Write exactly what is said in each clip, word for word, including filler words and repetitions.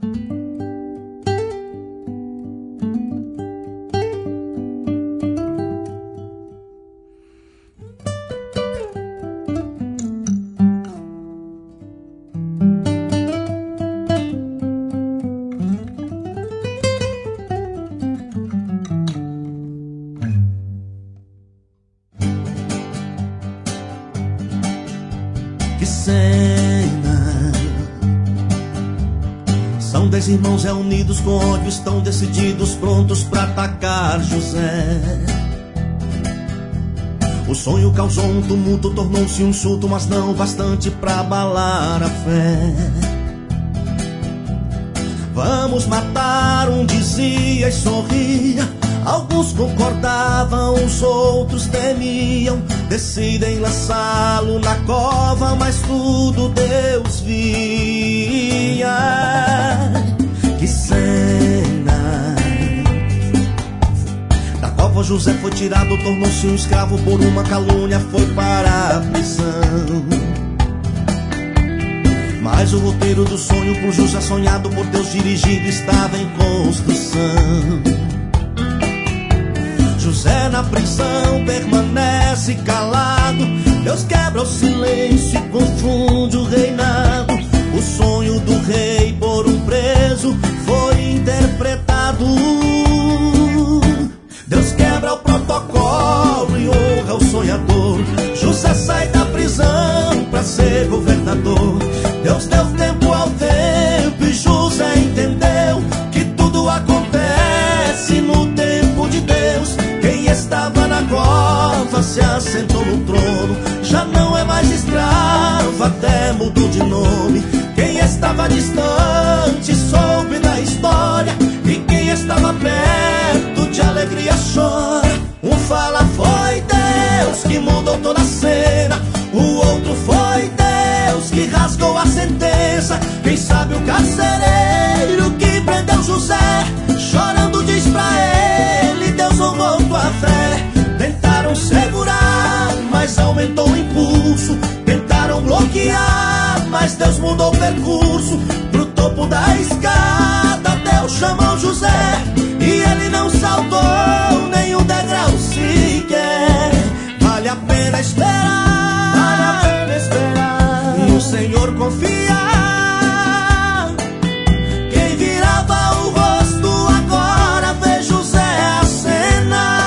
Que cena! São dez irmãos reunidos com ódio, estão decididos, prontos pra atacar José. O sonho causou um tumulto, tornou-se um surto, mas não bastante pra abalar a fé. Vamos matar, um dizia e sorria. Alguns concordavam, os outros temiam. Decidem lançá-lo na cova, mas tudo Deus via. Que cena! Da cova José foi tirado, tornou-se um escravo por uma calúnia, foi para a prisão. Mas o roteiro do sonho por José sonhado, por Deus dirigido, estava em construção. José na prisão permanece calado. Deus quebra o silêncio e confunde o reinado. O sonho do rei por um preso foi interpretado. Deus quebra o protocolo e honra o sonhador. José sai da prisão pra ser governador. Deus deu tempo ao tempo e José entendeu que tudo acontece no tempo de Deus. Quem estava na cova se assentou no trono, já não é mais escravo, até mudou de nome. Quem estava distante soube da história, e quem estava perto de alegria chora. Um fala foi Deus que mudou toda a cena, o outro foi Deus que rasgou a sentença. Quem sabe o carcereiro que prendeu José, chorando diz pra ele: Deus honrou tua fé. Tentaram segurar, mas aumentou o impulso. Tentaram bloquear, mas Deus mudou o percurso. Pro topo da escada Deus chamou José, e ele não saltou nenhum degrau sequer. Vale a pena esperar, vale a pena esperar, no Senhor confiar. Quem virava o rosto agora vê José acenar.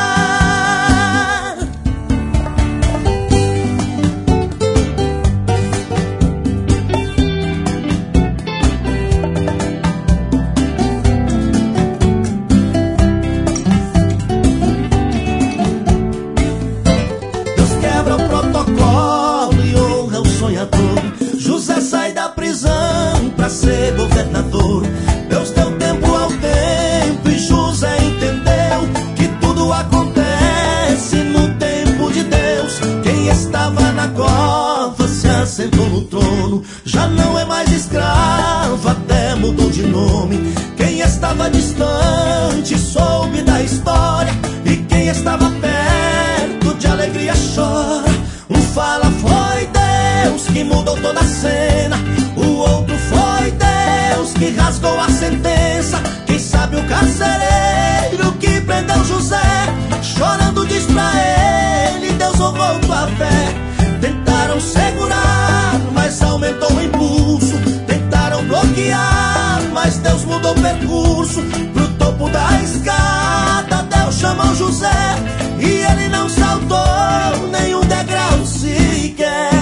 Deus quebra o protocolo e honra o sonhador. José sai da prisão pra ser governador. Deus deu tempo ao tempo e José entendeu que tudo acontece no tempo de Deus. Quem estava na cova se assentou no trono, já não é mais escravo, até mudou de nome. Quem estava distante soube da história, e quem estava perto de alegria chora. Um fala foi Deus que mudou toda a cena, o outro foi Deus que rasgou a sentença. Quem sabe o carcereiro que prendeu José, chorando diz pra ele: Deus honrou tua fé. Tentaram segurar, mas aumentou o impulso. Tentaram bloquear, mas Deus mudou o percurso. Pro topo da escada Deus chamou José, e ele não saltou nenhum degrau sequer.